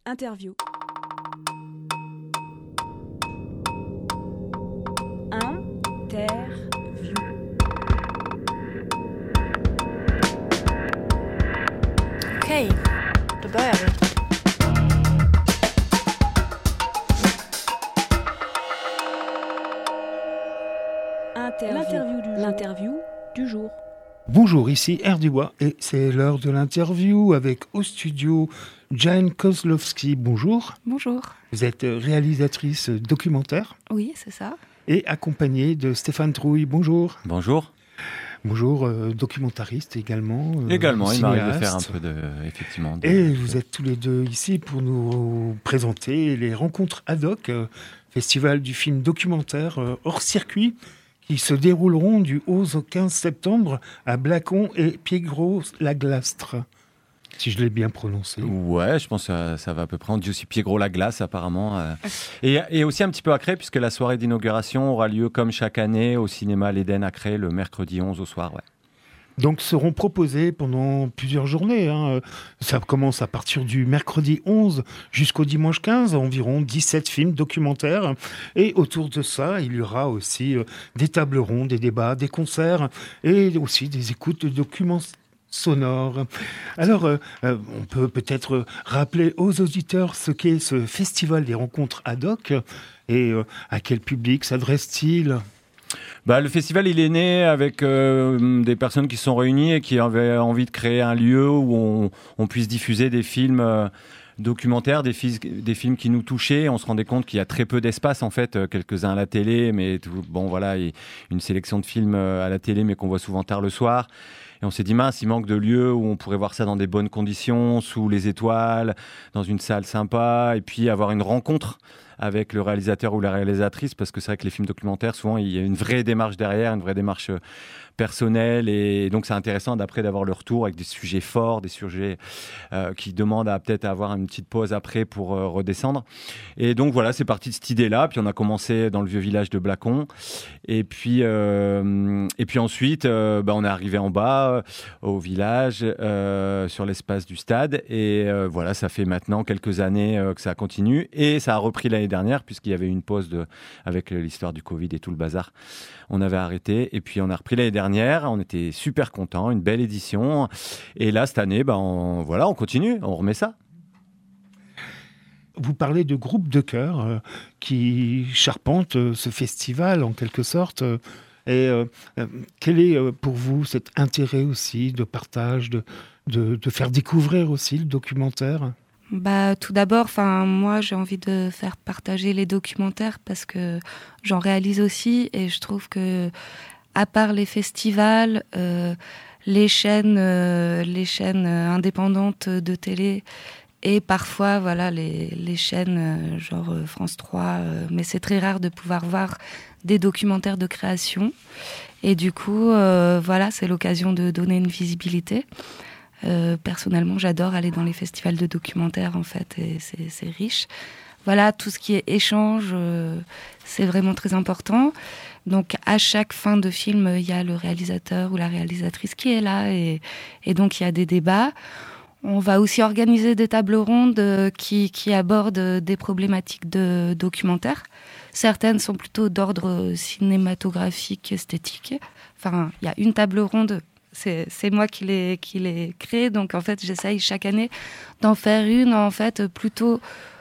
Interview. Okej, då börjar vi. L'interview du jour. Bonjour, ici Erdiwa et c'est l'heure de l'interview avec au studio Jane Kozlowski. Bonjour. Bonjour. Vous êtes réalisatrice documentaire. Oui, c'est ça. Et accompagnée de Stéphane Trouille. Bonjour. Bonjour. Bonjour, documentariste également. Également, il m'arrive de cinéaste. faire un peu effectivement. Et vous êtes tous les deux ici pour nous présenter les rencontres ad hoc, festival du film documentaire hors circuit, qui se dérouleront du 11 au 15 septembre à Blacon et Piégros-la-Glastre, si je l'ai bien prononcé. Ouais, je pense que ça va à peu près. On dit aussi Piégros-la-Glace apparemment. Et aussi un petit peu à Cré, puisque la soirée d'inauguration aura lieu comme chaque année au cinéma L'Éden à Cré le mercredi 11 au soir. Ouais. Donc seront proposés pendant plusieurs journées. Ça commence à partir du mercredi 11 jusqu'au dimanche 15, environ 17 films documentaires. Et autour de ça, il y aura aussi des tables rondes, des débats, des concerts et aussi des écoutes de documents sonores. Alors, on peut peut-être rappeler aux auditeurs ce qu'est ce festival des rencontres ad hoc et à quel public s'adresse-t-il ? Le festival, il est né avec des personnes qui se sont réunies et qui avaient envie de créer un lieu où on puisse diffuser des films documentaires, des films qui nous touchaient. On se rendait compte qu'il y a très peu d'espace, en fait, quelques-uns à la télé, mais une sélection de films à la télé, mais qu'on voit souvent tard le soir. Et on s'est dit, mince, il manque de lieux où on pourrait voir ça dans des bonnes conditions, sous les étoiles, dans une salle sympa, et puis avoir une rencontre avec le réalisateur ou la réalisatrice, parce que c'est vrai que les films documentaires, souvent, il y a une vraie démarche derrière, une vraie démarche personnelle, et donc c'est intéressant d'après d'avoir le retour avec des sujets forts, des sujets qui demandent à peut-être avoir une petite pause après pour redescendre. Et donc voilà, c'est parti de cette idée-là, puis on a commencé dans le vieux village de Blacon, et puis ensuite, on est arrivé en bas, au village, sur l'espace du stade, et voilà, ça fait maintenant quelques années que ça continue, et ça a repris l'année dernière, puisqu'il y avait une pause avec l'histoire du Covid et tout le bazar. On avait arrêté, et puis on a repris l'année dernière, on était super contents, une belle édition, et là, cette année, on continue, on remet ça. Vous parlez de groupes de chœur qui charpentent ce festival, en quelque sorte. Quel est pour vous cet intérêt aussi de partage, de faire découvrir aussi le documentaire ? Tout d'abord, moi, j'ai envie de faire partager les documentaires parce que j'en réalise aussi et je trouve que, à part les festivals, les chaînes indépendantes de télé et parfois, les chaînes genre France 3, mais c'est très rare de pouvoir voir des documentaires de création. Et du coup, c'est l'occasion de donner une visibilité. Personnellement, j'adore aller dans les festivals de documentaires, en fait, et c'est riche. Voilà, tout ce qui est échange, c'est vraiment très important. Donc, à chaque fin de film, il y a le réalisateur ou la réalisatrice qui est là, et donc il y a des débats. On va aussi organiser des tables rondes qui abordent des problématiques de documentaires. Certaines sont plutôt d'ordre cinématographique, esthétique. Enfin, il y a une table ronde. C'est moi qui l'ai créée, donc en fait j'essaye chaque année d'en faire une en fait plutôt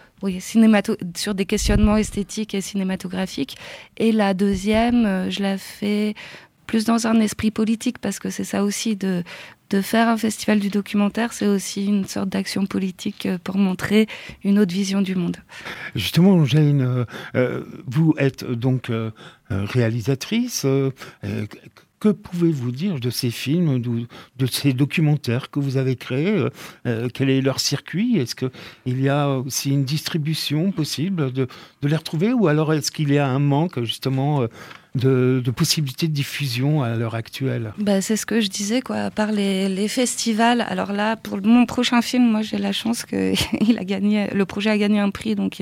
sur des questionnements esthétiques et cinématographiques. Et la deuxième, je la fais plus dans un esprit politique parce que c'est ça aussi de faire un festival du documentaire, c'est aussi une sorte d'action politique pour montrer une autre vision du monde. Justement, Jane, vous êtes donc réalisatrice. Que pouvez-vous dire de ces films, de ces documentaires que vous avez créés ? Quel est leur circuit ? Est-ce qu'il y a aussi une distribution possible de les retrouver ? Ou alors est-ce qu'il y a un manque justement de possibilités de diffusion à l'heure actuelle ? C'est ce que je disais, à part les festivals. Alors là, pour mon prochain film, moi j'ai la chance que le projet a gagné un prix, donc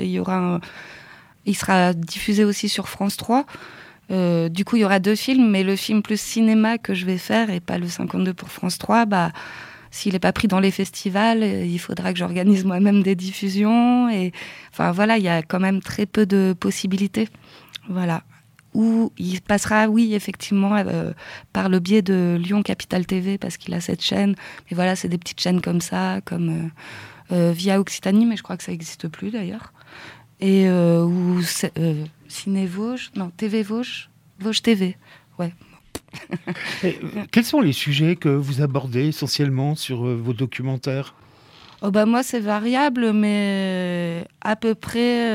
il sera diffusé aussi sur France 3. Du coup, il y aura 2 films, mais le film plus cinéma que je vais faire, et pas le 52 pour France 3, s'il n'est pas pris dans les festivals, il faudra que j'organise moi-même des diffusions. Et enfin voilà, il y a quand même très peu de possibilités. Voilà. Où il passera, oui, effectivement, par le biais de Lyon Capital TV, parce qu'il a cette chaîne. Mais voilà, c'est des petites chaînes comme ça, comme Via Occitanie, mais je crois que ça n'existe plus d'ailleurs. Et ou Ciné Vosges, non, TV Vosges, Vosges TV, ouais. Et, quels sont les sujets que vous abordez essentiellement sur vos documentaires ? Oh bah moi c'est variable, mais à peu près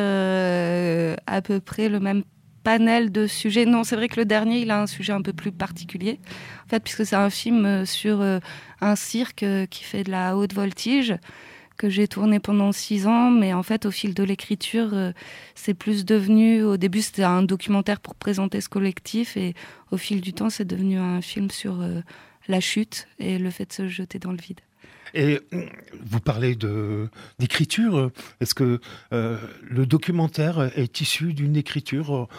le même panel de sujets. Non, c'est vrai que le dernier, il a un sujet un peu plus particulier, en fait, puisque c'est un film sur un cirque qui fait de la haute voltige, que j'ai tourné pendant 6 ans, mais en fait, au fil de l'écriture, c'est plus devenu... Au début, c'était un documentaire pour présenter ce collectif, et au fil du temps, c'est devenu un film sur la chute et le fait de se jeter dans le vide. Et vous parlez d'écriture. Est-ce que le documentaire est issu d'une écriture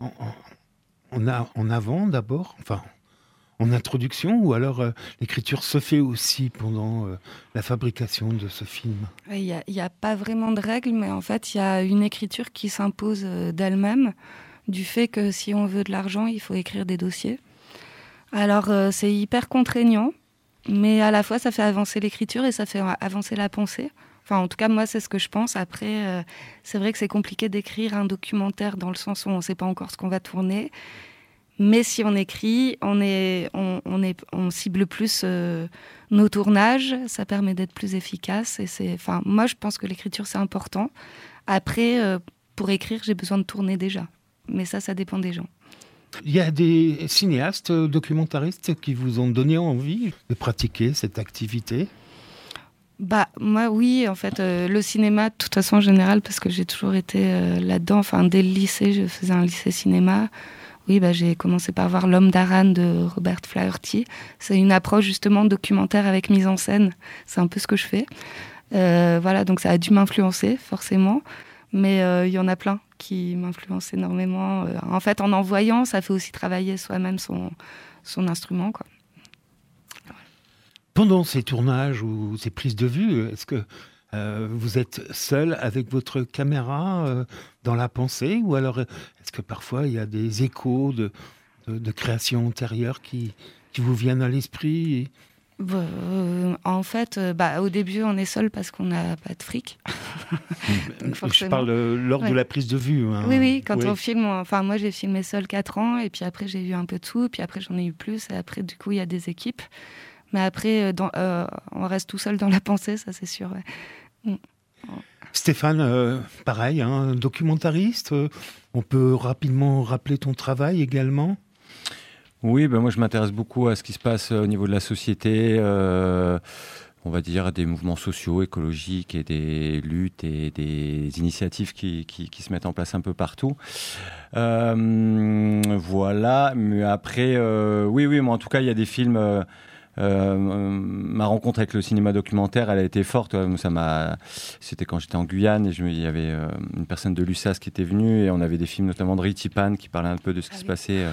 en avant d'abord, enfin en introduction, ou alors l'écriture se fait aussi pendant la fabrication de ce film ? Il n'y a pas vraiment de règles, mais en fait, il y a une écriture qui s'impose d'elle-même, du fait que si on veut de l'argent, il faut écrire des dossiers. Alors, c'est hyper contraignant, mais à la fois, ça fait avancer l'écriture et ça fait avancer la pensée. Enfin, en tout cas, moi, c'est ce que je pense. Après, c'est vrai que c'est compliqué d'écrire un documentaire dans le sens où on ne sait pas encore ce qu'on va tourner. Mais si on écrit, on cible plus nos tournages. Ça permet d'être plus efficace. Et moi, je pense que l'écriture, c'est important. Après, pour écrire, j'ai besoin de tourner déjà. Mais ça dépend des gens. Il y a des cinéastes documentaristes qui vous ont donné envie de pratiquer cette activité ? Bah, moi, oui, en fait, le cinéma, de toute façon, en général, parce que j'ai toujours été là-dedans. Enfin, dès le lycée, je faisais un lycée cinéma. Oui, bah, j'ai commencé par voir L'Homme d'Aran de Robert Flaherty. C'est une approche, justement, documentaire avec mise en scène. C'est un peu ce que je fais. Voilà, donc ça a dû m'influencer, forcément. Mais il y en a plein qui m'influencent énormément. En fait, en voyant, ça fait aussi travailler soi-même son instrument, quoi. Pendant ces tournages ou ces prises de vue, est-ce que vous êtes seul avec votre caméra dans la pensée, ou alors est-ce que parfois il y a des échos de créations antérieures qui vous viennent à l'esprit ? En fait, au début, on est seul parce qu'on n'a pas de fric. Je parle lors de la prise de vue. Hein. Oui, quand on filme. Enfin, moi, j'ai filmé seul 4 ans, et puis après, j'ai eu un peu de sous, puis après, j'en ai eu plus, et après, du coup, il y a des équipes. Mais après, on reste tout seul dans la pensée, ça, c'est sûr. Ouais. Stéphane, pareil, documentariste. On peut rapidement rappeler ton travail également ? Oui, moi je m'intéresse beaucoup à ce qui se passe au niveau de la société, on va dire des mouvements sociaux, écologiques, et des luttes et des initiatives qui se mettent en place un peu partout. Voilà, mais après, oui, moi en tout cas il y a des films... ma rencontre avec le cinéma documentaire, elle a été forte. C'était quand j'étais en Guyane, et il y avait une personne de l'USAS qui était venue, et on avait des films notamment de Riti Pan qui parlaient un peu de ce qui se passait.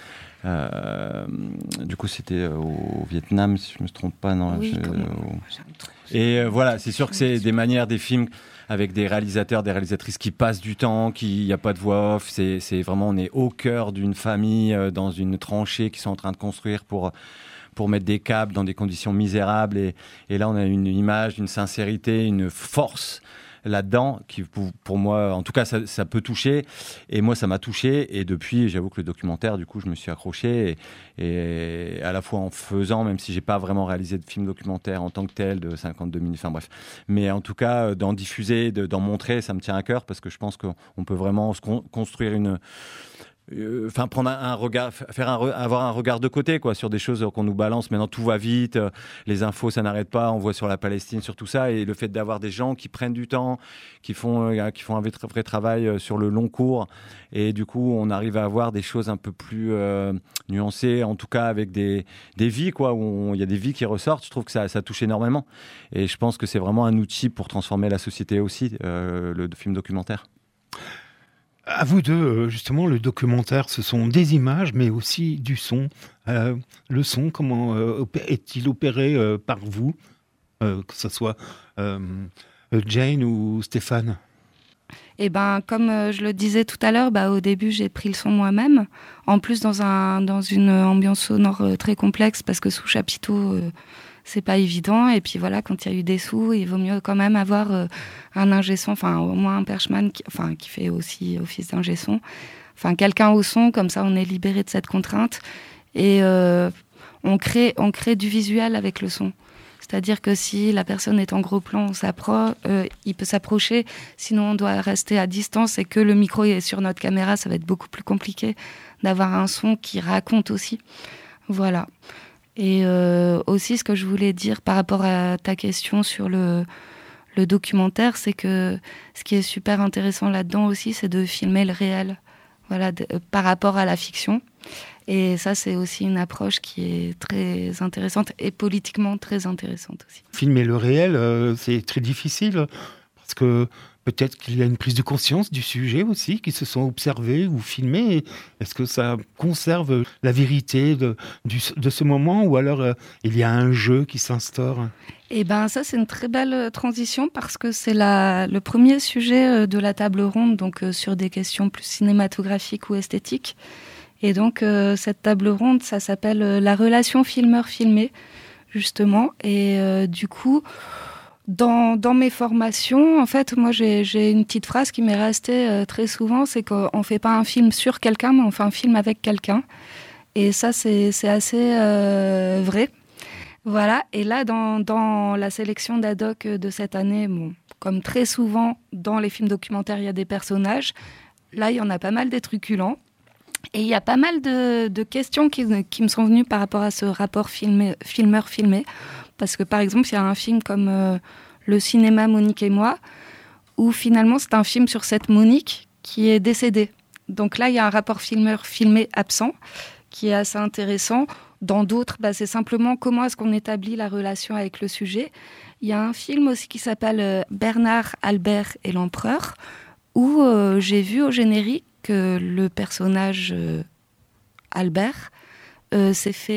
Du coup, c'était au Vietnam, si je me trompe pas. Non, oui, voilà, c'est sûr que c'est des manières, des films avec des réalisateurs, des réalisatrices qui passent du temps, il n'y a pas de voix off. C'est vraiment, on est au cœur d'une famille, dans une tranchée qu'ils sont en train de construire pour mettre des câbles dans des conditions misérables. Et là, on a une image, une sincérité, une force là-dedans qui, pour moi, en tout cas, ça peut toucher. Et moi, ça m'a touché. Et depuis, j'avoue que le documentaire, du coup, je me suis accroché. Et à la fois en faisant, même si j'ai pas vraiment réalisé de film documentaire en tant que tel, de 52 minutes, enfin bref. Mais en tout cas, d'en diffuser, d'en montrer, ça me tient à cœur, parce que je pense qu'on peut vraiment construire prendre un regard, avoir un regard de côté, quoi, sur des choses qu'on nous balance. Maintenant, tout va vite, les infos, ça n'arrête pas. On voit sur la Palestine, sur tout ça, et le fait d'avoir des gens qui prennent du temps, qui font un vrai travail sur le long cours, et du coup, on arrive à avoir des choses un peu plus nuancées, en tout cas avec des vies, quoi, où il y a des vies qui ressortent. Je trouve que ça touche énormément, et je pense que c'est vraiment un outil pour transformer la société aussi, le film documentaire. À vous deux, justement, le documentaire, ce sont des images, mais aussi du son. Le son, comment est-il opéré par vous que ce soit Jane ou Stéphane? Et ben, comme je le disais tout à l'heure, au début, j'ai pris le son moi-même. En plus, dans une ambiance sonore très complexe, parce que sous chapiteau, c'est pas évident. Et puis voilà, quand il y a eu des sous, il vaut mieux quand même avoir un ingé son, enfin au moins un perchman qui fait aussi office d'ingé son. Enfin, quelqu'un au son, comme ça on est libéré de cette contrainte. Et on crée du visuel avec le son. C'est-à-dire que si la personne est en gros plan, il peut s'approcher. Sinon, on doit rester à distance et que le micro est sur notre caméra, ça va être beaucoup plus compliqué d'avoir un son qui raconte aussi. Voilà. Et aussi, ce que je voulais dire par rapport à ta question sur le documentaire, c'est que ce qui est super intéressant là-dedans aussi, c'est de filmer le réel, voilà, par rapport à la fiction. Et ça, c'est aussi une approche qui est très intéressante et politiquement très intéressante aussi. Filmer le réel, c'est très difficile parce que peut-être qu'il y a une prise de conscience du sujet aussi, qui se sont observés ou filmés. Est-ce que ça conserve la vérité de ce moment ou alors il y a un jeu qui s'instaure? Eh ben, ça, c'est une très belle transition parce que c'est le premier sujet de la table ronde, donc sur des questions plus cinématographiques ou esthétiques. Et donc, cette table ronde, ça s'appelle la relation filmeur-filmé, justement. Et du coup, dans mes formations, en fait, moi, j'ai une petite phrase qui m'est restée très souvent, c'est qu'on ne fait pas un film sur quelqu'un, mais on fait un film avec quelqu'un. Et ça, c'est assez vrai. Voilà. Et là, dans la sélection d'Ad-Hoc de cette année, bon, comme très souvent dans les films documentaires, il y a des personnages. Là, il y en a pas mal des truculents. Et il y a pas mal de questions qui me sont venues par rapport à ce rapport filmeur-filmé. Parce que, par exemple, il y a un film comme Le cinéma, Monique et moi, où finalement, c'est un film sur cette Monique qui est décédée. Donc là, il y a un rapport filmeur-filmé absent qui est assez intéressant. Dans d'autres, c'est simplement comment est-ce qu'on établit la relation avec le sujet. Il y a un film aussi qui s'appelle Bernard, Albert et l'Empereur, où j'ai vu au générique que le personnage Albert a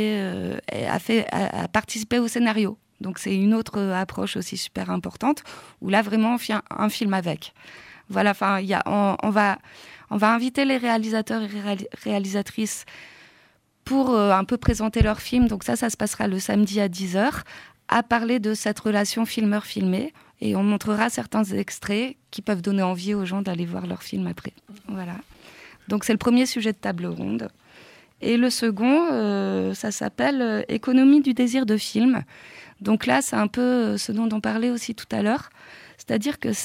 participé au scénario. Donc c'est une autre approche aussi super importante, où là vraiment on fait un film avec. Voilà, enfin on va inviter les réalisateurs et réalisatrices pour un peu présenter leur film. Donc ça se passera le samedi à 10h, à parler de cette relation filmeur-filmé. Et on montrera certains extraits qui peuvent donner envie aux gens d'aller voir leur film après. Voilà. Donc c'est le premier sujet de table ronde. Et le second, ça s'appelle Économie du désir de film. Donc là, c'est un peu ce dont on parlait aussi tout à l'heure. C'est-à-dire que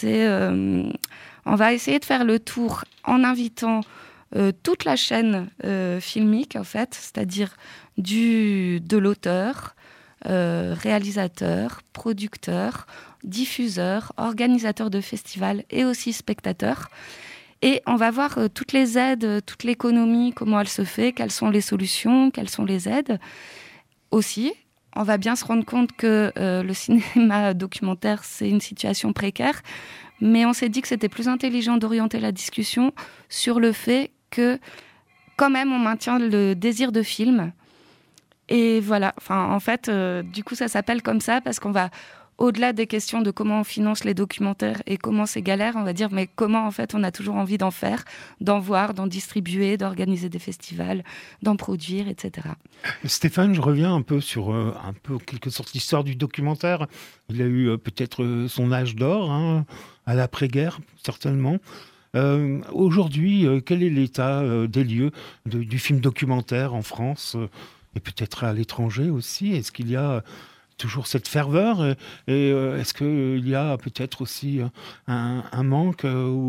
on va essayer de faire le tour en invitant toute la chaîne filmique, en fait, c'est-à-dire de l'auteur, réalisateur, producteur, diffuseur, organisateur de festivals et aussi spectateur. Et on va voir toutes les aides, toute l'économie, comment elle se fait, quelles sont les solutions, quelles sont les aides. Aussi, on va bien se rendre compte que le cinéma documentaire, c'est une situation précaire, mais on s'est dit que c'était plus intelligent d'orienter la discussion sur le fait que, quand même, on maintient le désir de film. Et voilà, en fait, du coup, ça s'appelle comme ça parce qu'on va, au-delà des questions de comment on finance les documentaires et comment c'est galère, on va dire, mais comment, en fait, on a toujours envie d'en faire, d'en voir, d'en distribuer, d'organiser des festivals, d'en produire, etc. Stéphane, je reviens un peu sur en quelque sorte l'histoire du documentaire. Il a eu peut-être son âge d'or, à l'après-guerre, certainement. Aujourd'hui, quel est l'état des lieux du film documentaire en France et peut-être à l'étranger aussi? Est-ce qu'il y a toujours cette ferveur et est-ce qu'il y a peut-être aussi un manque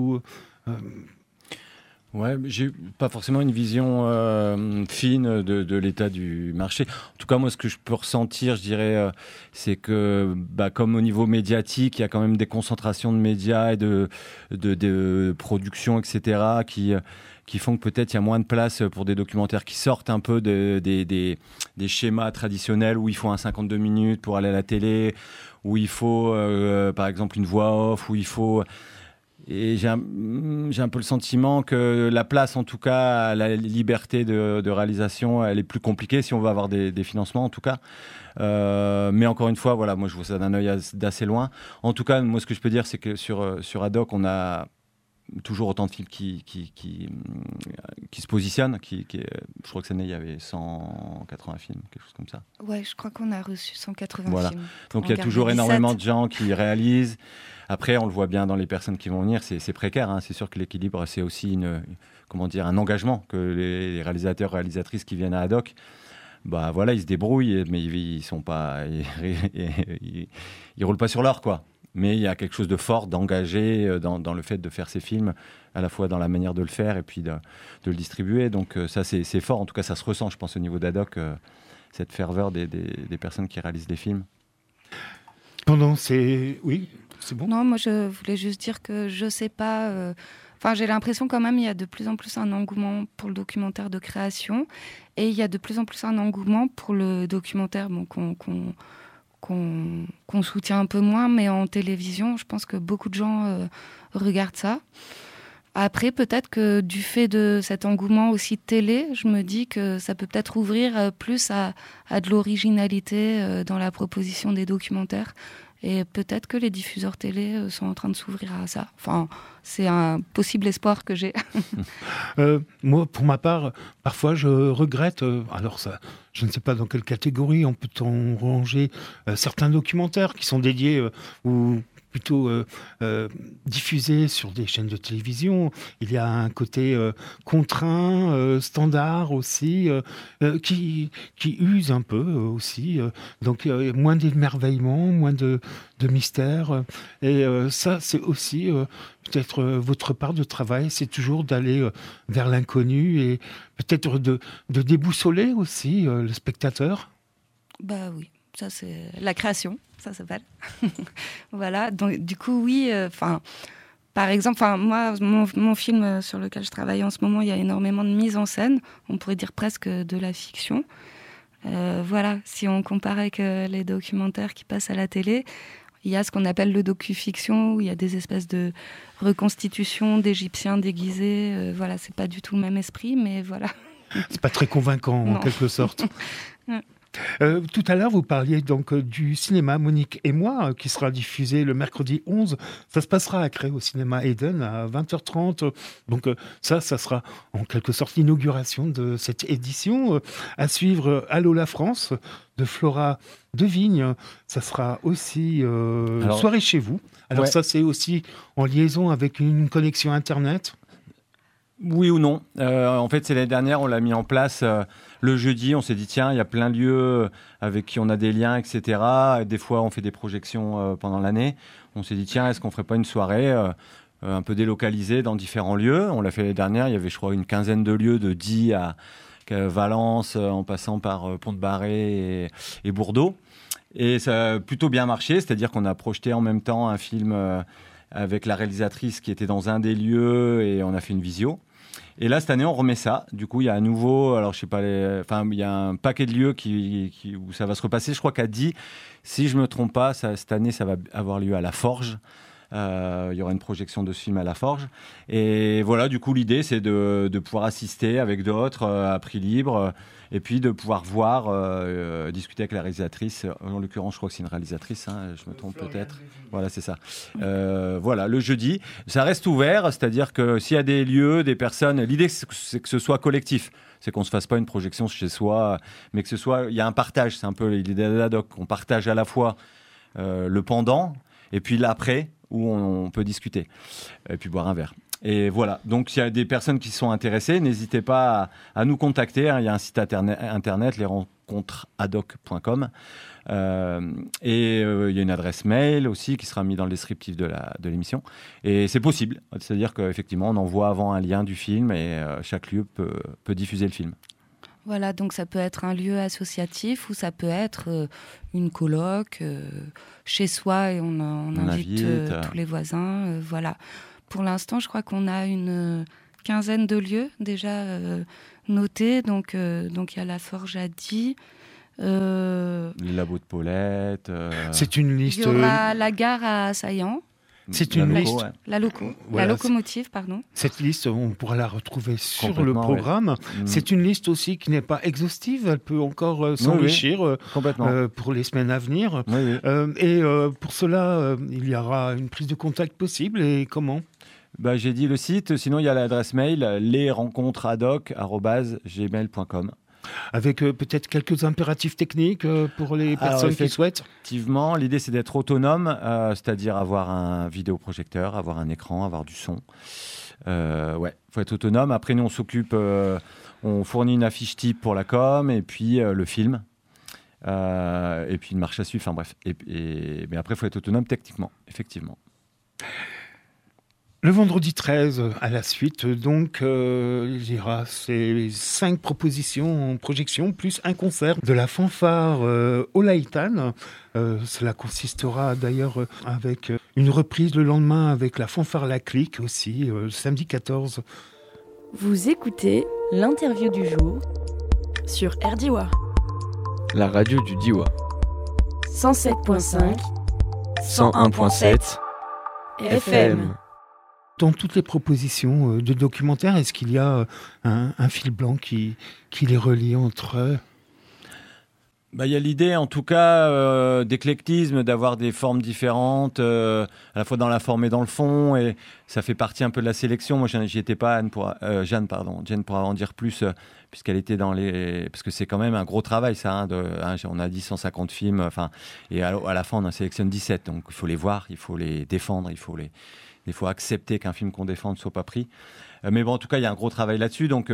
Ouais, j'ai pas forcément une vision fine de l'état du marché. En tout cas, moi, ce que je peux ressentir, je dirais, c'est que, comme au niveau médiatique, il y a quand même des concentrations de médias et de production, etc., qui font que peut-être il y a moins de place pour des documentaires qui sortent un peu des schémas traditionnels où il faut un 52 minutes pour aller à la télé, où il faut, par exemple, une voix off, où il faut... Et j'ai un peu le sentiment que la place, en tout cas, à la liberté de réalisation, elle est plus compliquée si on veut avoir des financements, en tout cas. Mais encore une fois, voilà, moi je vois ça d'un œil d'assez loin. En tout cas, moi ce que je peux dire, c'est que sur Haddock, on a toujours autant de films qui se positionnent. Je crois que cette année, il y avait 180 films, quelque chose comme ça. Ouais, je crois qu'on a reçu 180 voilà. films. Donc il y a toujours énormément de gens qui réalisent. Après, on le voit bien dans les personnes qui vont venir, c'est précaire. Hein. C'est sûr que l'équilibre, c'est aussi un engagement que les réalisateurs, réalisatrices qui viennent à Haddock, bah voilà, ils se débrouillent, mais ils sont pas, ils roulent pas sur l'or, quoi. Mais il y a quelque chose de fort, d'engagé dans le fait de faire ces films, à la fois dans la manière de le faire et puis de le distribuer. Donc ça, c'est fort. En tout cas, ça se ressent, je pense, au niveau d'Haddock, cette ferveur des personnes qui réalisent des films. Oui, c'est bon. Non, moi, je voulais juste dire que je sais pas... j'ai l'impression quand même il y a de plus en plus un engouement pour le documentaire de création et il y a de plus en plus un engouement pour le documentaire qu'on soutient un peu moins, mais en télévision, je pense que beaucoup de gens regardent ça. Après, peut-être que du fait de cet engouement aussi de télé, je me dis que ça peut peut-être ouvrir plus à de l'originalité dans la proposition des documentaires. Et peut-être que les diffuseurs télé sont en train de s'ouvrir à ça. Enfin, c'est un possible espoir que j'ai. Moi, pour ma part, parfois, je regrette. Alors, ça, je ne sais pas dans quelle catégorie on peut ranger certains documentaires qui sont dédiés ou plutôt diffusés sur des chaînes de télévision. Il y a un côté contraint, standard aussi, qui use un peu aussi. Donc, moins d'émerveillement, moins de mystère. Et ça, c'est aussi peut-être votre part de travail, c'est toujours d'aller vers l'inconnu et peut-être de déboussoler aussi le spectateur. Bah oui, ça c'est la création, ça s'appelle. Voilà, donc du coup oui, par exemple, moi mon film sur lequel je travaille en ce moment, il y a énormément de mise en scène, on pourrait dire presque de la fiction. Voilà, si on compare avec les documentaires qui passent à la télé, il y a ce qu'on appelle le docu-fiction, où il y a des espèces de reconstitutions d'Égyptiens déguisés. Voilà, c'est pas du tout le même esprit, mais voilà. C'est pas très convaincant, en quelque sorte. Tout à l'heure, vous parliez donc du cinéma Monique et moi, qui sera diffusé le mercredi 11. Ça se passera à Cré, au cinéma Eden, à 20h30. Donc ça sera en quelque sorte l'inauguration de cette édition. À suivre Allô la France, de Flora Devigne. Ça sera aussi soirée chez vous. Alors ça, c'est aussi en liaison avec une connexion Internet. Oui ou non. En fait, c'est l'année dernière, on l'a mis en place le jeudi. On s'est dit, tiens, il y a plein de lieux avec qui on a des liens, etc. Et des fois, on fait des projections pendant l'année. On s'est dit, tiens, est-ce qu'on ne ferait pas une soirée un peu délocalisée dans différents lieux ? On l'a fait l'année dernière. Il y avait, je crois, une quinzaine de lieux de Die à Valence, en passant par Pont-de-Barré et Bourdeau. Et ça a plutôt bien marché. C'est-à-dire qu'on a projeté en même temps un film avec la réalisatrice qui était dans un des lieux et on a fait une visio. Et là, cette année, on remet ça. Du coup, il y a un nouveau... Alors, je sais pas... il y a un paquet de lieux où ça va se repasser. Je crois qu'à Die, si je me trompe pas, cette année, ça va avoir lieu à La Forge. Il y aura une projection de ce film à La Forge. Et voilà, du coup, l'idée, c'est de pouvoir assister avec d'autres à prix libre et puis de pouvoir voir, discuter avec la réalisatrice. En l'occurrence, je crois que c'est une réalisatrice, hein, je me trompe peut-être. Voilà, c'est ça. Voilà, le jeudi. Ça reste ouvert, c'est-à-dire que s'il y a des lieux, des personnes, l'idée, c'est que ce soit collectif. C'est qu'on ne se fasse pas une projection chez soi, mais que ce soit... Il y a un partage, c'est un peu l'idée d'Haddock. On partage à la fois le pendant et puis l'après, où on peut discuter et puis boire un verre. Et voilà, donc s'il y a des personnes qui sont intéressées, n'hésitez pas à nous contacter. Il y a un site internet, lesrencontresadhoc.com. Et il y a une adresse mail aussi qui sera mise dans le descriptif de l'émission. Et c'est possible, c'est-à-dire qu'effectivement, on envoie avant un lien du film et chaque lieu peut diffuser le film. Voilà, donc ça peut être un lieu associatif ou ça peut être une coloc chez soi et on invite tous les voisins. Voilà. Pour l'instant, je crois qu'on a une quinzaine de lieux déjà notés. Donc il y a La Forge à Die. Les labos de Paulette. C'est une liste. Il y aura la gare à Saillant. C'est une liste. Ouais. La Voilà, locomotive, pardon. Cette liste, on pourra la retrouver sur le Complètement, programme. ouais. C'est une liste aussi qui n'est pas exhaustive. Elle peut encore s'enrichir Complètement. pour les semaines à venir. Oui. Pour cela, il y aura une prise de contact possible. Et comment ? J'ai dit le site. Sinon, il y a l'adresse mail lesrencontresadoc@gmail.com. Avec peut-être quelques impératifs techniques pour les personnes qui souhaitent. Effectivement, l'idée c'est d'être autonome, c'est-à-dire avoir un vidéoprojecteur, avoir un écran, avoir du son. Faut être autonome. Après, nous on s'occupe, on fournit une affiche type pour la com et puis le film. Et puis une marche à suivre. Enfin bref. Mais après, il faut être autonome techniquement, effectivement. Le vendredi 13, à la suite, donc, il y aura ces 5 propositions en projection, plus un concert de la fanfare Olaïtan. Cela consistera d'ailleurs avec une reprise le lendemain avec la fanfare La Clique aussi, samedi 14. Vous écoutez l'interview du jour sur RDIWA. La radio du Diois. 107.5, 101.7 FM. Dans toutes les propositions de documentaires, est-ce qu'il y a un fil blanc qui les relie entre eux ? Il y a l'idée, en tout cas, d'éclectisme, d'avoir des formes différentes, à la fois dans la forme et dans le fond, et ça fait partie un peu de la sélection. Moi, j'y étais pas, Jeanne pourra en dire plus, puisqu'elle était dans les... Parce que c'est quand même un gros travail, ça. On a dit 150 films, et à la fin, on en sélectionne 17. Donc, il faut les voir, il faut les défendre, il faut accepter qu'un film qu'on défend ne soit pas pris. Mais bon, en tout cas, il y a un gros travail là-dessus. Donc,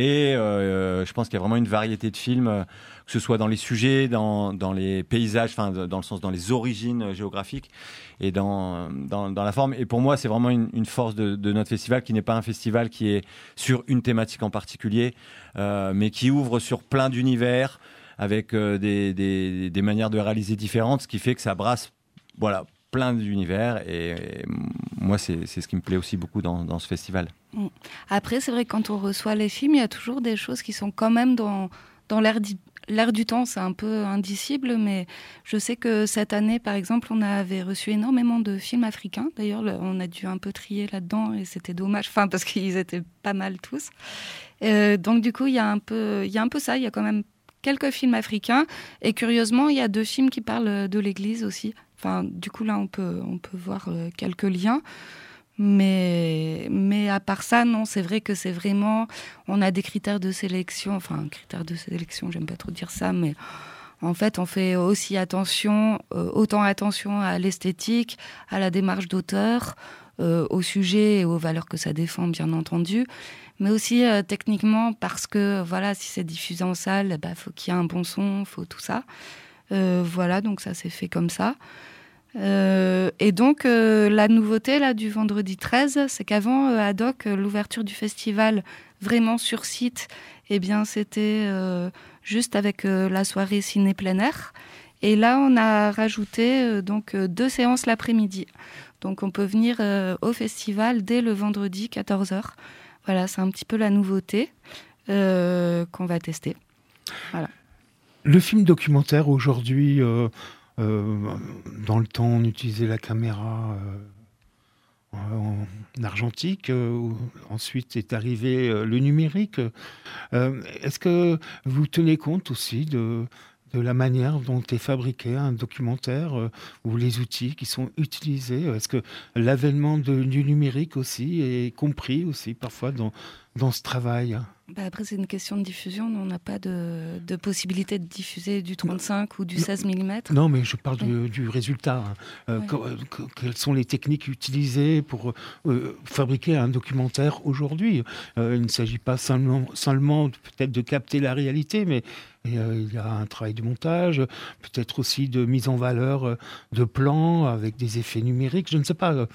je pense qu'il y a vraiment une variété de films, que ce soit dans les sujets, dans les paysages, dans le sens dans les origines géographiques et dans la forme. Et pour moi, c'est vraiment une force de notre festival, qui n'est pas un festival qui est sur une thématique en particulier, mais qui ouvre sur plein d'univers avec des manières de réaliser différentes, ce qui fait que ça brasse, plein d'univers, et moi c'est ce qui me plaît aussi beaucoup dans ce festival. Après, c'est vrai que quand on reçoit les films, il y a toujours des choses qui sont quand même dans l'air du temps. C'est un peu indicible, mais je sais que cette année, par exemple, on avait reçu énormément de films africains. D'ailleurs, on a dû un peu trier là-dedans, et c'était dommage, parce qu'ils étaient pas mal tous. Donc du coup, il y a un peu ça, il y a quand même quelques films africains, et curieusement, il y a 2 films qui parlent de l'Église aussi. Du coup, là, on peut voir quelques liens. Mais à part ça, non, c'est vrai que c'est vraiment... On a des critères de sélection. J'aime pas trop dire ça, mais en fait, on fait aussi autant attention à l'esthétique, à la démarche d'auteur, au sujet et aux valeurs que ça défend, bien entendu. Mais aussi techniquement, parce que, si c'est diffusé en salle, faut qu'il y ait un bon son, faut tout ça. Donc ça s'est fait comme ça. Et donc, la nouveauté là, du vendredi 13, c'est qu'avant, ad hoc, l'ouverture du festival, vraiment sur site, c'était juste avec la soirée ciné plein air. Et là, on a rajouté 2 séances l'après-midi. Donc, on peut venir au festival dès le vendredi 14h. Voilà, c'est un petit peu la nouveauté qu'on va tester. Voilà. Le film documentaire, aujourd'hui... dans le temps, on utilisait la caméra en argentique. Ensuite est arrivé le numérique. Est-ce que vous tenez compte aussi de la manière dont est fabriqué un documentaire ou les outils qui sont utilisés ? Est-ce que l'avènement du numérique aussi est compris aussi parfois dans ce travail ? Après, c'est une question de diffusion. On n'a pas de possibilité de diffuser du 35 ou du 16 mm. Non, mais je parle du résultat. Quelles sont les techniques utilisées pour fabriquer un documentaire aujourd'hui ? Il ne s'agit pas seulement peut-être de capter la réalité, mais il y a un travail de montage, peut-être aussi de mise en valeur de plans avec des effets numériques. Je ne sais pas.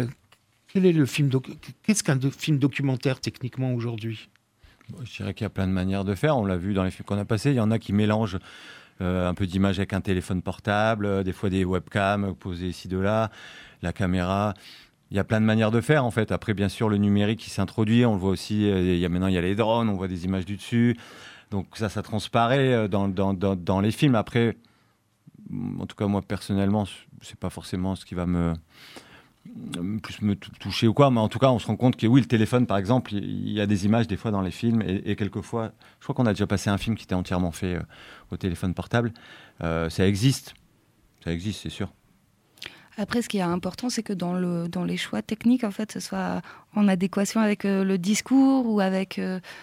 Qu'est-ce qu'un film documentaire techniquement aujourd'hui ? Je dirais qu'il y a plein de manières de faire. On l'a vu dans les films qu'on a passés. Il y en a qui mélangent un peu d'images avec un téléphone portable, des fois des webcams posées ici de là, la caméra. Il y a plein de manières de faire en fait. Après, bien sûr, le numérique qui s'introduit. On le voit aussi. Maintenant, il y a les drones. On voit des images du dessus. Donc ça transparaît dans les films. Après, en tout cas, moi personnellement, c'est pas forcément ce qui va me me toucher ou quoi, mais en tout cas, on se rend compte que oui, le téléphone, par exemple, il y a des images des fois dans les films, et quelquefois, je crois qu'on a déjà passé un film qui était entièrement fait au téléphone portable. Ça existe, c'est sûr. Après, ce qui est important, c'est que dans les choix techniques, en fait, ce soit en adéquation avec le discours ou avec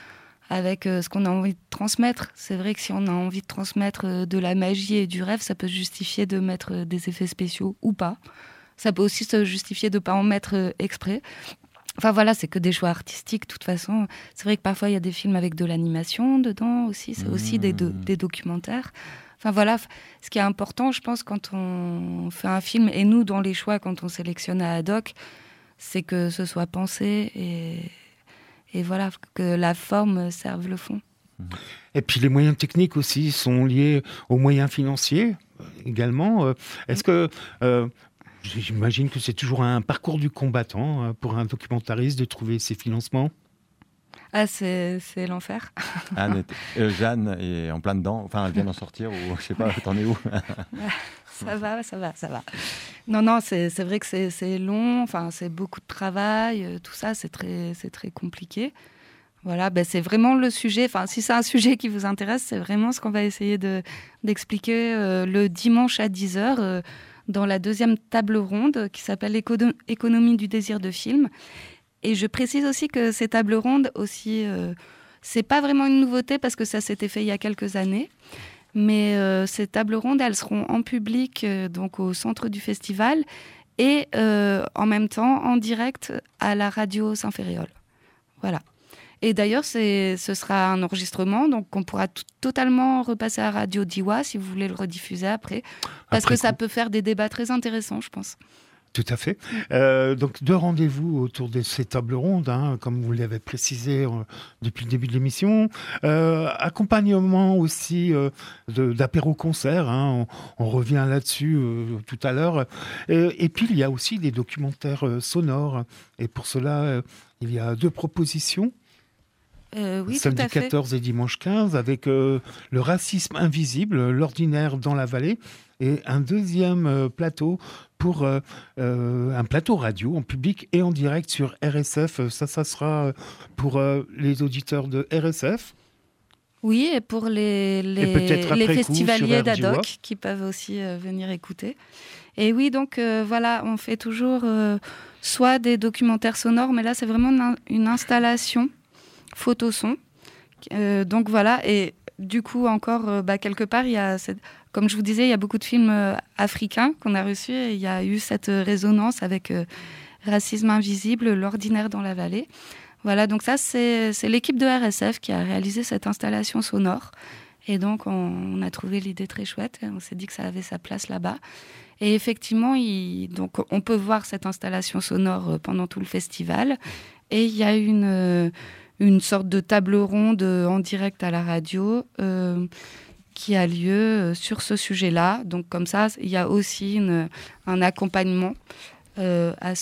ce qu'on a envie de transmettre. C'est vrai que si on a envie de transmettre de la magie et du rêve, ça peut se justifier de mettre des effets spéciaux ou pas. Ça peut aussi se justifier de ne pas en mettre exprès. Enfin voilà, c'est que des choix artistiques, de toute façon. C'est vrai que parfois, il y a des films avec de l'animation dedans aussi. C'est aussi des documentaires. Enfin voilà, ce qui est important, je pense, quand on fait un film, et nous, dans les choix, quand on sélectionne à ad hoc, c'est que ce soit pensé et voilà, que la forme serve le fond. Et puis les moyens techniques aussi sont liés aux moyens financiers également. Est-ce que... j'imagine que c'est toujours un parcours du combattant pour un documentariste de trouver ses financements. Ah, c'est l'enfer. Jeanne est en plein dedans. Enfin, elle vient d'en sortir, ou je sais pas, t'en es où? Ça va. Non, c'est vrai que c'est long. Enfin, c'est beaucoup de travail. Tout ça, c'est très compliqué. Voilà, c'est vraiment le sujet. Enfin, si c'est un sujet qui vous intéresse, c'est vraiment ce qu'on va essayer d'expliquer le dimanche à 10h dans la deuxième table ronde qui s'appelle Économie du désir de film. Et je précise aussi que ces tables rondes aussi, c'est pas vraiment une nouveauté parce que ça s'était fait il y a quelques années. Mais ces tables rondes, elles seront en public, donc au centre du festival, et en même temps en direct à la radio Saint-Féréol. Voilà. Et d'ailleurs, ce sera un enregistrement, donc on pourra totalement repasser à Radio Diois si vous voulez le rediffuser après, parce que ça peut faire des débats très intéressants, je pense. Tout à fait. Donc 2 rendez-vous autour de ces tables rondes, comme vous l'avez précisé depuis le début de l'émission. Accompagnement aussi d'apéro-concert, on revient là-dessus tout à l'heure. Et puis il y a aussi des documentaires sonores. Et pour cela, il y a 2 propositions. Oui, samedi tout à fait. 14 et dimanche 15, avec le racisme invisible, l'ordinaire dans la vallée, et un deuxième plateau pour un plateau radio en public et en direct sur RSF. Ça sera pour les auditeurs de RSF. Oui, et pour les festivaliers d'ad hoc qui peuvent aussi venir écouter. Et oui, donc voilà, on fait toujours soit des documentaires sonores, mais là c'est vraiment une installation photo-son. Donc voilà, et du coup encore, quelque part, il y a comme je vous disais, il y a beaucoup de films africains qu'on a reçus, et il y a eu cette résonance avec Racisme invisible, l'ordinaire dans la vallée. Voilà, donc ça, c'est l'équipe de RSF qui a réalisé cette installation sonore. Et donc, on a trouvé l'idée très chouette. On s'est dit que ça avait sa place là-bas. Et effectivement, donc, on peut voir cette installation sonore pendant tout le festival. Et il y a une sorte de table ronde en direct à la radio qui a lieu sur ce sujet-là. Donc, comme ça, il y a aussi un accompagnement à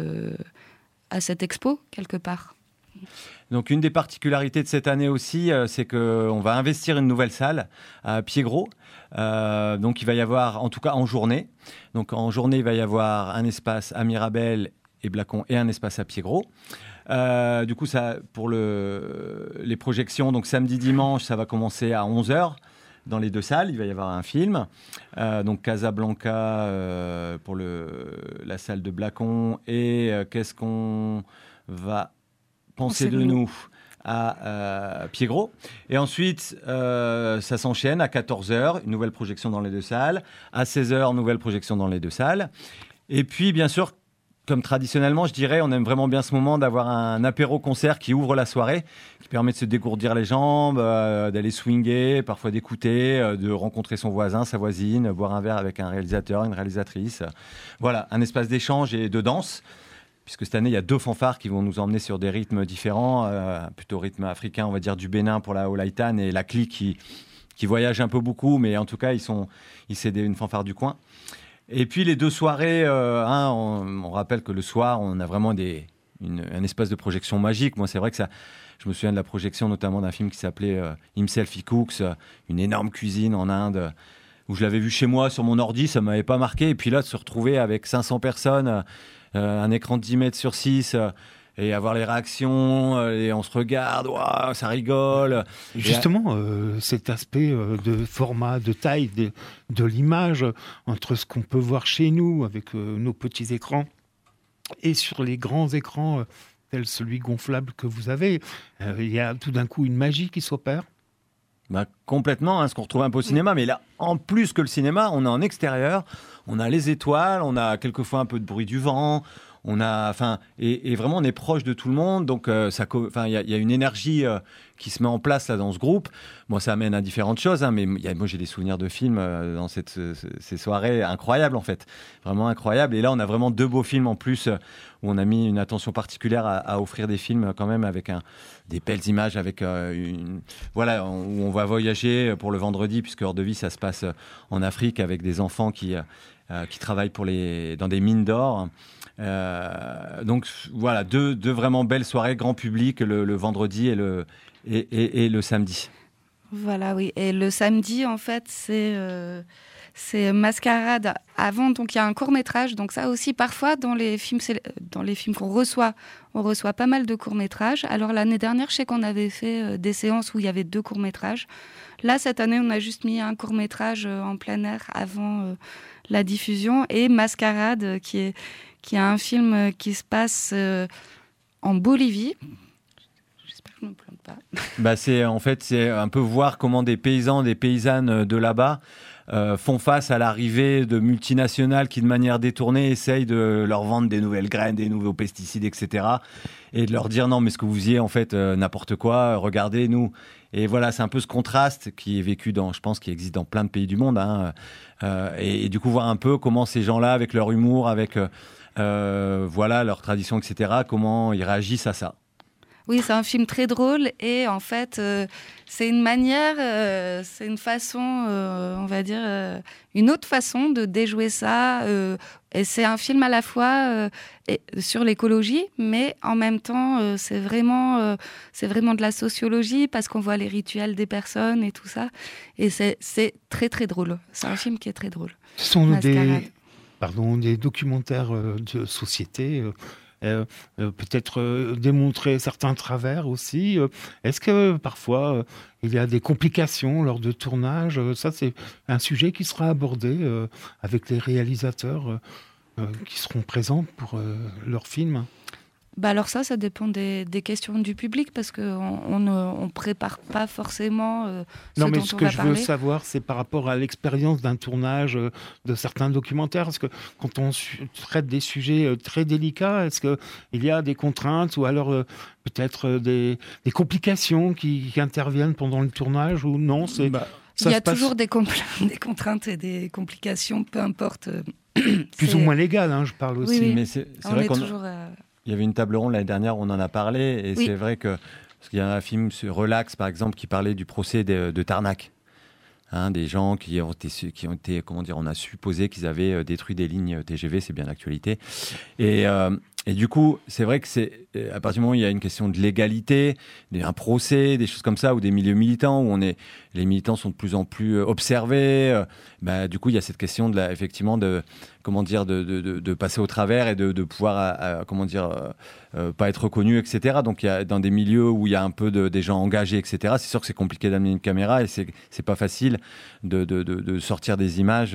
cette expo, quelque part. Donc une des particularités de cette année aussi, c'est qu'on va investir une nouvelle salle à Piégros. Donc il va y avoir, en tout cas en journée, il va y avoir un espace à Mirabel et Blacon et un espace à Piégros. Du coup, ça, pour les projections, donc samedi, dimanche, ça va commencer à 11h. Dans les 2 salles, il va y avoir un film. Donc Casablanca pour la salle de Blacon, et qu'est-ce qu'on va penser de nous à Piégros. Et ensuite, ça s'enchaîne à 14h, une nouvelle projection dans les 2 salles. À 16h, nouvelle projection dans les 2 salles. Et puis, bien sûr, comme traditionnellement, je dirais, on aime vraiment bien ce moment d'avoir un apéro-concert qui ouvre la soirée, qui permet de se dégourdir les jambes, d'aller swinger, parfois d'écouter, de rencontrer son voisin, sa voisine, boire un verre avec un réalisateur, une réalisatrice. Voilà, un espace d'échange et de danse. Puisque cette année, il y a 2 fanfares qui vont nous emmener sur des rythmes différents, plutôt rythme africain, on va dire du Bénin pour la Olaïtane, et la clique qui voyage un peu beaucoup, mais en tout cas, c'est une fanfare du coin. Et puis les 2 soirées, on rappelle que le soir, on a vraiment un espace de projection magique. Moi, c'est vrai que je me souviens de la projection notamment d'un film qui s'appelait Himself He Cooks, une énorme cuisine en Inde, où je l'avais vu chez moi sur mon ordi, ça ne m'avait pas marqué. Et puis là, de se retrouver avec 500 personnes un écran de 10 mètres sur 6 et avoir les réactions, et on se regarde, wow, ça rigole. Justement, cet aspect de format, de taille, de l'image, entre ce qu'on peut voir chez nous avec nos petits écrans et sur les grands écrans, tel celui gonflable que vous avez, il y a tout d'un coup une magie qui s'opère. Complètement, ce qu'on retrouve un peu au cinéma, mais là, en plus que le cinéma, on est en extérieur, on a les étoiles, on a quelquefois un peu de bruit du vent, on a, et vraiment on est proche de tout le monde, donc il y a une énergie qui se met en place là dans ce groupe. Bon, ça amène à différentes choses, mais moi j'ai des souvenirs de films dans ces soirées incroyables en fait, vraiment incroyables. Et là on a vraiment 2 beaux films en plus où on a mis une attention particulière à offrir des films quand même avec des belles images, avec où on va voyager pour le vendredi, puisque Hors de Vie ça se passe en Afrique avec des enfants qui travaillent dans des mines d'or. Donc voilà, deux vraiment belles soirées grand public le vendredi et le samedi. Voilà, oui. Et le samedi, en fait, c'est Mascarade. Avant, donc il y a un court-métrage. Donc ça aussi, parfois, dans les films qu'on reçoit, on reçoit pas mal de courts-métrages. Alors l'année dernière, je sais qu'on avait fait des séances où il y avait 2 courts-métrages. Là, cette année, on a juste mis un court-métrage en plein air avant la diffusion. Et Mascarade, qui est un film qui se passe en Bolivie. J'espère que je ne me plante pas. C'est un peu voir comment des paysans, des paysannes de là-bas font face à l'arrivée de multinationales qui, de manière détournée, essayent de leur vendre des nouvelles graines, des nouveaux pesticides, etc. Et de leur dire non, mais ce que vous faisiez, en fait, n'importe quoi, regardez, nous. Et voilà, c'est un peu ce contraste qui est vécu je pense, qui existe dans plein de pays du monde. Et du coup, voir un peu comment ces gens-là, avec leur humour, avec leur tradition, etc., comment ils réagissent à ça. Oui, c'est un film très drôle et en fait, c'est une manière, c'est une façon, on va dire, une autre façon de déjouer ça. Et c'est un film à la fois sur l'écologie, mais en même temps, c'est vraiment de la sociologie parce qu'on voit les rituels des personnes et tout ça. Et c'est très, très drôle. C'est un film qui est très drôle. Ce sont des documentaires de société. Peut-être démontrer certains travers aussi. Est-ce que parfois il y a des complications lors de tournage? Ça, c'est un sujet qui sera abordé avec les réalisateurs qui seront présents pour leur film. Alors ça dépend des questions du public parce qu'on ne prépare pas forcément Non, mais ce que je veux savoir, c'est par rapport à l'expérience d'un tournage de certains documentaires. Parce que quand on traite des sujets très délicats, est-ce qu'il y a des contraintes ou alors peut-être des complications qui interviennent pendant le tournage ou non? Il y a toujours des contraintes et des complications, peu importe. Plus ou moins légales, je parle aussi. Oui. Mais c'est vrai qu'on... Il y avait une table ronde l'année dernière où on en a parlé, et c'est vrai que parce qu'il y a un film sur Relax, par exemple, qui parlait du procès de Tarnac. Des gens qui ont été, comment dire, on a supposé qu'ils avaient détruit des lignes TGV, c'est bien l'actualité. Et du coup, c'est vrai que à partir du moment où il y a une question de légalité, un procès, des choses comme ça, ou des milieux militants où les militants sont de plus en plus observés. Du coup, il y a cette question effectivement de passer au travers et de pouvoir, pas être reconnu, etc. Donc, il y a dans des milieux où il y a un peu des gens engagés, etc. C'est sûr que c'est compliqué d'amener une caméra et c'est pas facile de sortir des images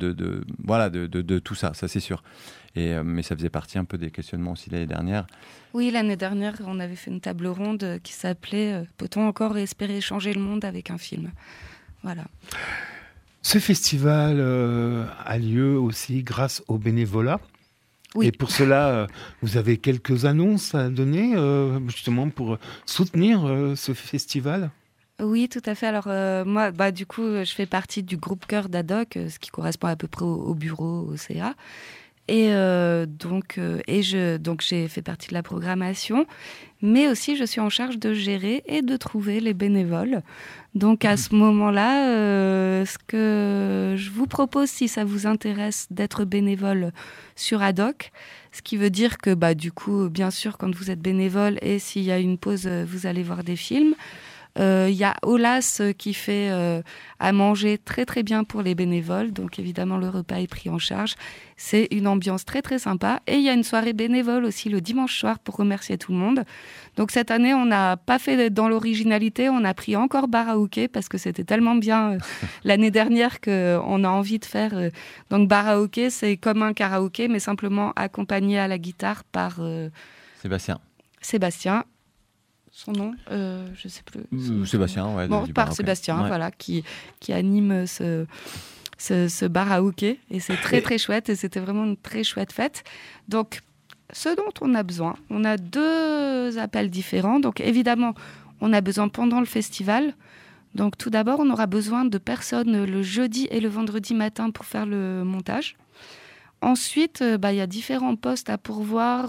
de tout ça. Ça, c'est sûr. Mais ça faisait partie un peu des questionnements aussi l'année dernière. Oui, l'année dernière, on avait fait une table ronde qui s'appelait « Peut-on encore espérer changer le monde avec un film ?» Voilà. Ce festival a lieu aussi grâce au bénévolat. Oui. Et pour cela, vous avez quelques annonces à donner justement pour soutenir ce festival. Oui, tout à fait. Alors moi, du coup, je fais partie du groupe Cœur d'Adoc, ce qui correspond à peu près au bureau, au CA. Et donc j'ai fait partie de la programmation, mais aussi je suis en charge de gérer et de trouver les bénévoles. Donc à ce moment-là, ce que je vous propose, si ça vous intéresse, d'être bénévole sur Adoc, ce qui veut dire que du coup, bien sûr, quand vous êtes bénévole et s'il y a une pause, vous allez voir des films. Il y a Olas qui fait à manger très très bien pour les bénévoles, donc évidemment le repas est pris en charge. C'est une ambiance très très sympa. Et il y a une soirée bénévole aussi le dimanche soir pour remercier tout le monde. Donc cette année, on n'a pas fait dans l'originalité, on a pris encore Baraoké parce que c'était tellement bien l'année dernière qu'on a envie de faire. Donc Baraoké, c'est comme un karaoké, mais simplement accompagné à la guitare par Sébastien. Son nom, je ne sais plus. Sébastien, ouais. Bon, par Sébastien, ouais. Voilà, qui anime ce baraoké. Et c'est très, très chouette. Et c'était vraiment une très chouette fête. Donc, ce dont on a besoin, on a 2 appels différents. Donc, évidemment, on a besoin pendant le festival. Donc, tout d'abord, on aura besoin de personnes le jeudi et le vendredi matin pour faire le montage. Ensuite, y a différents postes à pourvoir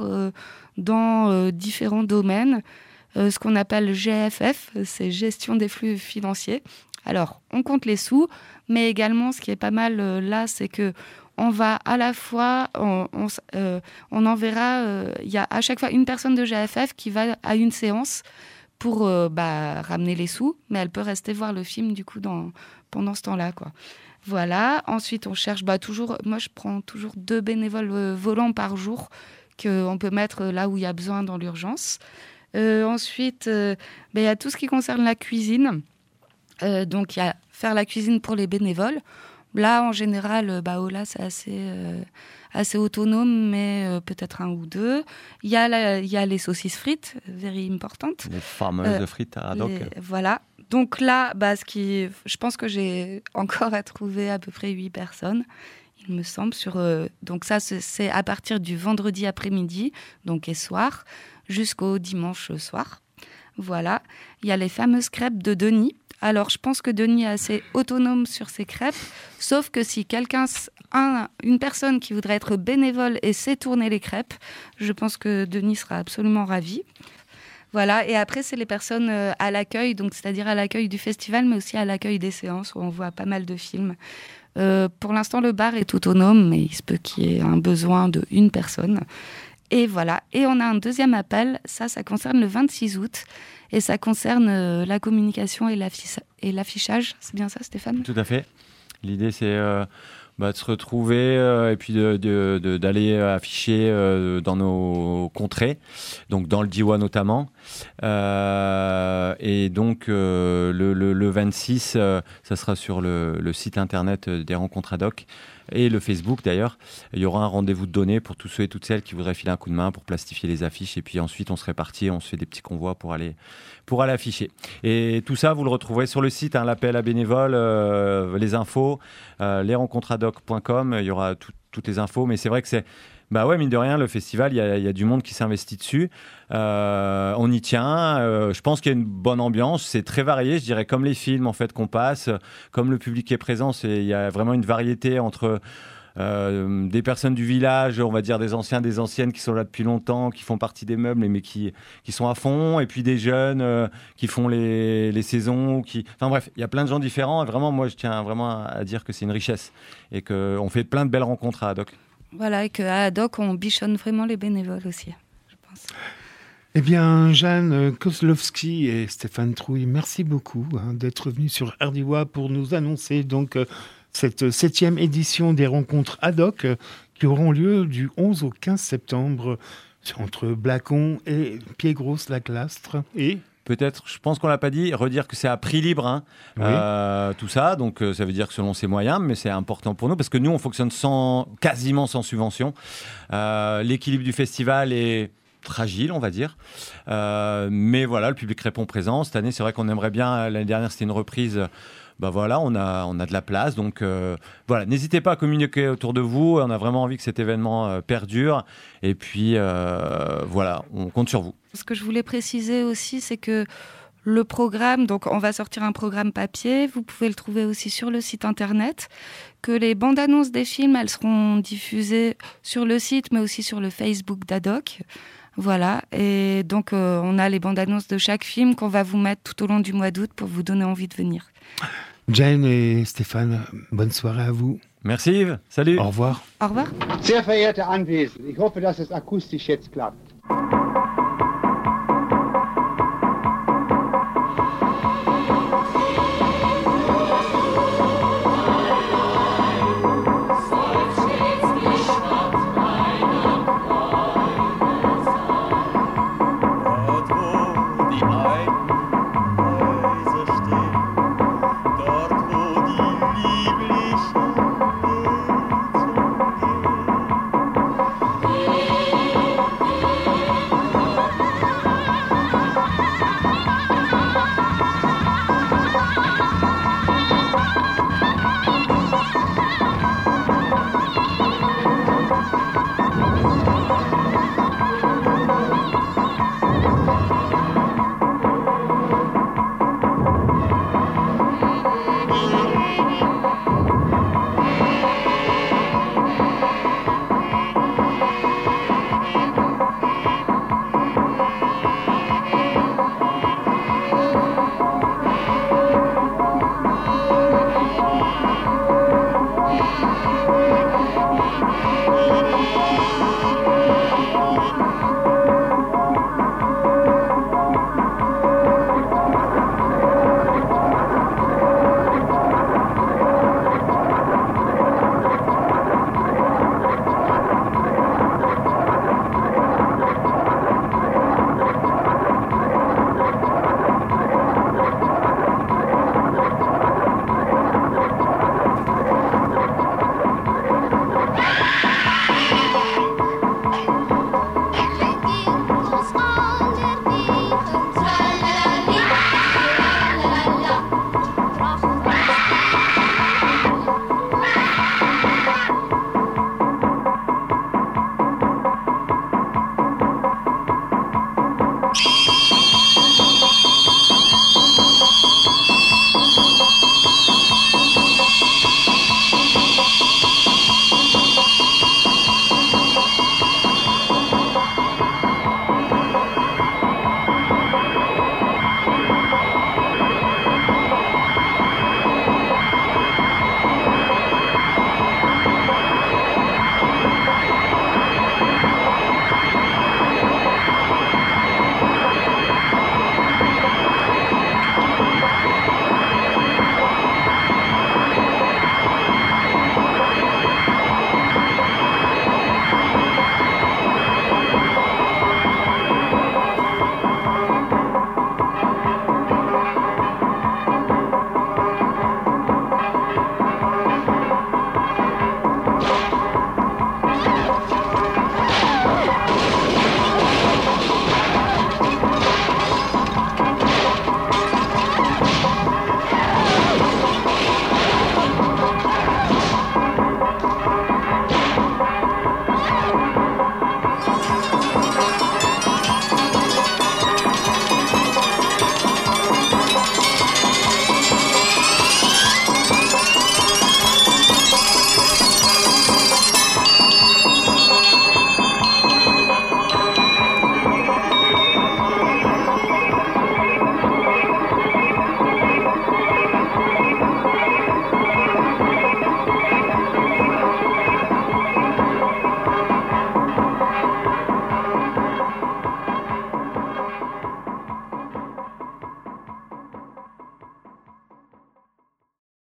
dans différents domaines. Ce qu'on appelle GFF, c'est gestion des flux financiers. Alors, on compte les sous, mais également, ce qui est pas mal là, c'est que on va à la fois, on enverra, il y a à chaque fois une personne de GFF qui va à une séance pour ramener les sous, mais elle peut rester voir le film du coup pendant ce temps-là, quoi. Voilà. Ensuite, on cherche toujours. Moi, je prends toujours 2 bénévoles volants par jour qu'on peut mettre là où il y a besoin dans l'urgence. Ensuite, il y a tout ce qui concerne la cuisine. Donc, il y a faire la cuisine pour les bénévoles. Là, en général, Ola, c'est assez autonome, mais peut-être 1 ou 2. Il y a les saucisses frites, very importantes. Les fameuses frites à Haddock. Voilà. Donc là, je pense que j'ai encore à trouver à peu près 8 personnes. Il me semble, donc ça, c'est à partir du vendredi après-midi, donc et soir, jusqu'au dimanche soir. Voilà. Il y a les fameuses crêpes de Denis. Alors, je pense que Denis est assez autonome sur ses crêpes, sauf que si une personne qui voudrait être bénévole et sait tourner les crêpes, je pense que Denis sera absolument ravi. Voilà, et après, c'est les personnes à l'accueil, donc c'est-à-dire à l'accueil du festival, mais aussi à l'accueil des séances où on voit pas mal de films. Pour l'instant, le bar est autonome, mais il se peut qu'il y ait un besoin d'1 personne. Et voilà. Et on a un deuxième appel. Ça concerne le 26 août. Et ça concerne la communication et l'affichage. C'est bien ça, Stéphane ? Tout à fait. L'idée, c'est de se retrouver et puis d'aller afficher dans nos contrées, donc dans le Diois notamment. Et donc, le 26, ça sera sur le site internet des rencontres Haddock et le Facebook d'ailleurs. Il y aura un rendez-vous de données pour tous ceux et toutes celles qui voudraient filer un coup de main pour plastifier les affiches. Et puis ensuite, on se répartit, on se fait des petits convois pour aller afficher. Et tout ça, vous le retrouverez sur le site, l'appel à bénévoles, les infos, lesrencontresadhoc.com. Il y aura toutes les infos. Mais c'est vrai que c'est... mine de rien, le festival, il y a du monde qui s'investit dessus. On y tient. Je pense qu'il y a une bonne ambiance. C'est très varié, je dirais, comme les films en fait qu'on passe, comme le public est présent. Il y a vraiment une variété entre des personnes du village, on va dire des anciens, des anciennes qui sont là depuis longtemps, qui font partie des meubles, mais qui sont à fond, et puis des jeunes qui font les saisons. Enfin bref, il y a plein de gens différents. Et vraiment, moi, je tiens vraiment à dire que c'est une richesse et qu'on fait plein de belles rencontres à Haddock. Voilà, et qu'à Haddock, on bichonne vraiment les bénévoles aussi, je pense. Eh bien, Jeanne Kozlowski et Stéphane Trouille, merci beaucoup d'être venus sur RDIWA pour nous annoncer donc cette 7e édition des rencontres Haddock qui auront lieu du 11 au 15 septembre entre Blacon et Piégrosse-Laclastre et... Peut-être, je pense qu'on l'a pas dit, redire que c'est à prix libre, oui. Tout ça. Donc, ça veut dire que selon ses moyens, mais c'est important pour nous parce que nous, on fonctionne quasiment sans subvention. L'équilibre du festival est fragile, on va dire. Mais voilà, le public répond présent. Cette année, c'est vrai qu'on aimerait bien. L'année dernière, c'était une reprise. Voilà, on a de la place. Donc, voilà, n'hésitez pas à communiquer autour de vous. On a vraiment envie que cet événement perdure. Et puis, voilà, on compte sur vous. Ce que je voulais préciser aussi, c'est que le programme, donc on va sortir un programme papier, vous pouvez le trouver aussi sur le site internet, que les bandes annonces des films, elles seront diffusées sur le site, mais aussi sur le Facebook d'Haddock. Voilà, et donc on a les bandes annonces de chaque film qu'on va vous mettre tout au long du mois d'août pour vous donner envie de venir. Jane et Stéphane, bonne soirée à vous. Merci Yves, salut. Au revoir. Au revoir. Sehr verehrte Anwesende, ich hoffe, dass es akustisch jetzt klappt.